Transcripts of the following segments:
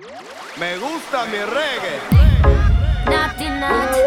Me gusta mi reggae. Naughty, naughty.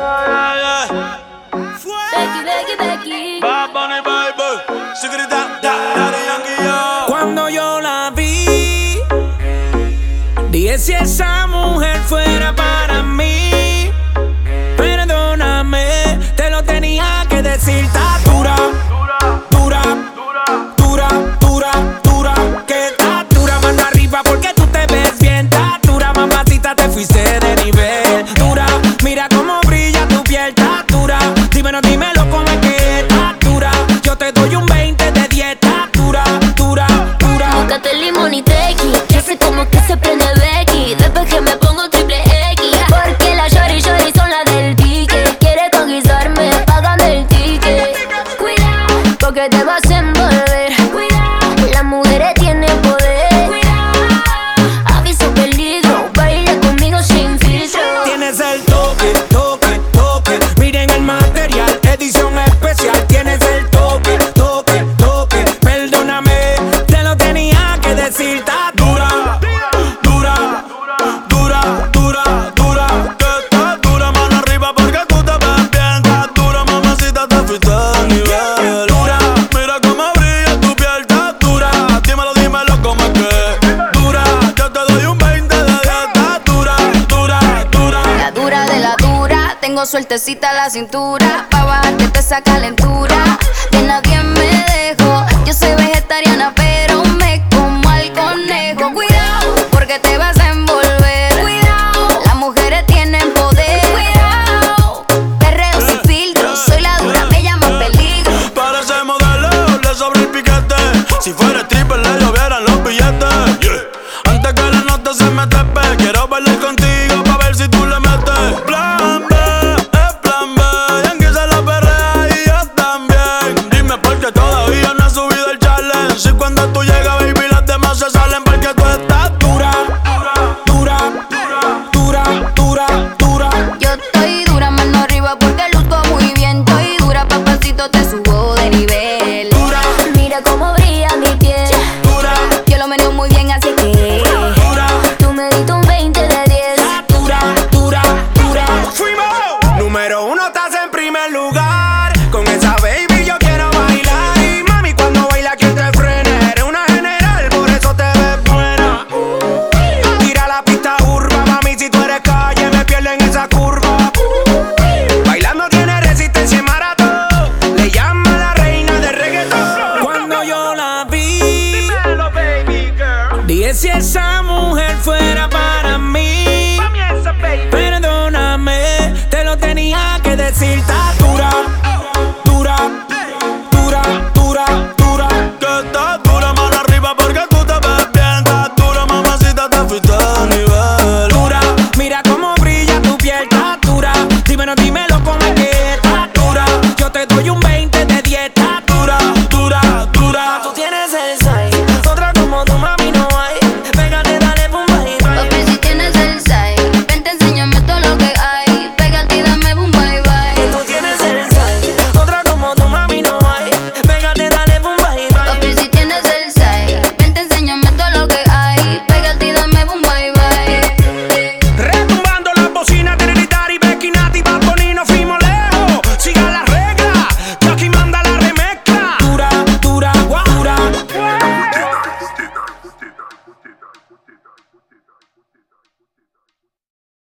Becky, Becky, Becky. Bad Bunny, baby. Secreta, Daddy Yankee, yo. Cuando yo la vi, dije si esa mujer fuera para mí. Perdóname, te lo tenía que decir. Está dura, dura, dura, dura, dura. Que está dura, mano arriba porque tú te ves bien. Está dura, mamacita, te fuiste de nivel. Dura, mira cómo brilla tu piel. Está dura, dímelo cómo es que está dura. Yo te doy un 20 de 10. Está dura, dura, dura. Búscate limón y tequi, que hace como que se prende Becky. Después que me pongo triple X, porque la shorty son las del pique. Quiere conquistarme, págame el ticket. Cuidado, porque te vas a envolver. Cuidado, las mujeres tienen poder. Cuidado, aviso peligro, baila conmigo sin filtro. Tienes el toque, toque, toque. Miren el material, edición especial. Tienes el toque, toque, toque. Perdóname, te lo tenía que decir. Está dura, dura, dura, dura, dura. Que estás dura, mano arriba porque tú te ves bien. Estás dura, mamacita, te fuiste de nivel. Dura, Mira cómo brilla tu piel, estás dura. Dímelo cómo es que dura. Yo te doy un 20 de 10. Estás dura, dura, dura. La dura de la dura, tengo sueltecita la cintura. Pa' bajarte esa calentura, de nadie me dejo. Yo soy vegetariana pero me como al conejo. Cuidado, porque te